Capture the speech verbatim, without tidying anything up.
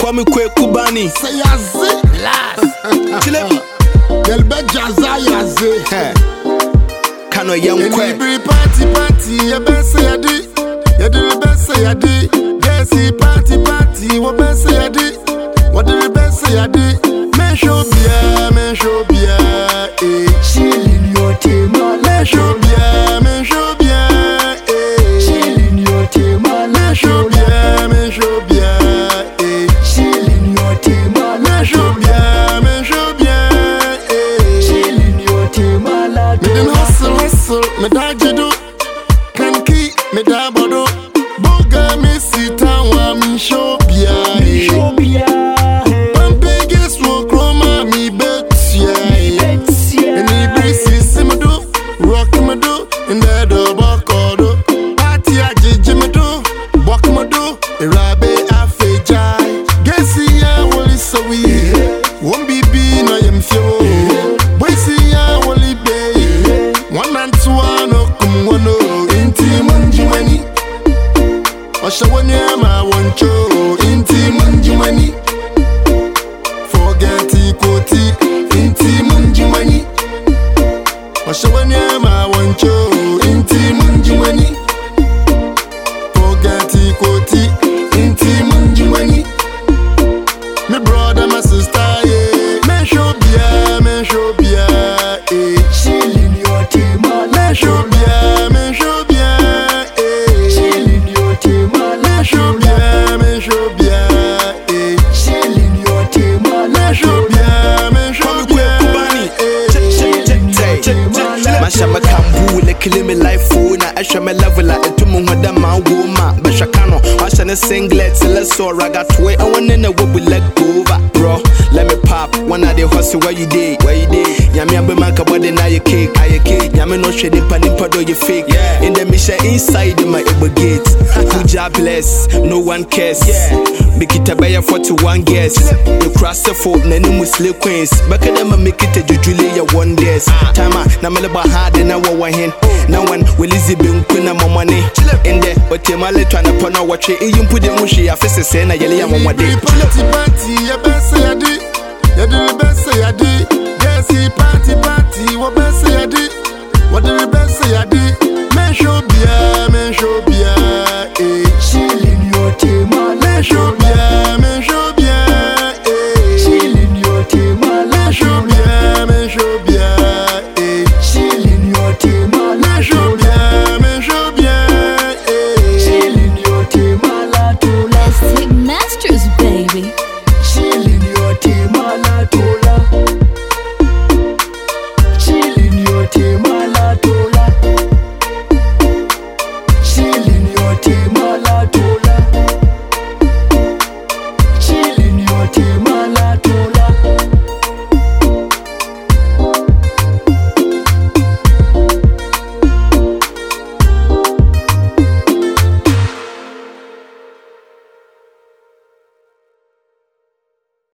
Kwame Kwekubani. Say yazi. Last. Chile. Gelbe jaza yazi. Kano young kwe. Every party party, ya best yadi. Ya do the best yadi. Desi party party, what best yadi. What do the best yadi. Men show bia, men show bia. Eh, Chillin' your team, men show bia, men show bia. Eh, chillin' your team, men show bia, men show bia. Eh, chillin' your team, men show bia, men show bia. Eh, chillin' your team, me dem hustle hustle, me da jido. Can keep me da bodo. Boga me sit and wa me show bia. Eh, show me Pampegis wo chroma me bet yeah. And he braces me do, rock me do, and that do bokodo. Party a jiji me do, walk me do, rabe a fejai. Gesi ya woli so we, won't be be no yem fio. Boy see ya woli be, one and two no kum wono. Inti munji mani, osha wanya ma wancho. Inti munji mani. Forget equity, inti munji mani. Washawanya ma wancho, inti munji mani. Forget equity, inti munji mani. Me brother, my sister, yeah. Men show bia, men show bia, eh. chillin' your team, Men show bia, men show bia, eh. chillin' your team, Men show bia, men show bia, eh. chillin' your team, Men show bia, men show bia, eh. Masha makambu le kill me life phone na asha me level a etumu hoda ma wo ma besha kano asha ne singlet let's so raga way I want na wo leg over bro let me pop one of the hustle where you dey where you dey nyame abe maka body na your cake aye cake nyame no shade pa nimpa do you fake yeah. In the mission inside my ego gate Kuja bless no one cares yeah. Bikita baya forty-one guess you cross the foot na ni muslim queens baka dem make it a jujule ya one days time na me ba hard na wo wa hen na one we lizi be nkuna mo money in there but you male twana pono watche e yimpu de mushi ya fese se na yele ya mo wade party party ya best yadi ya do the best yadi yes party party what best yadi what do the best yadi men show bia men show bia eh chillin' your team, men show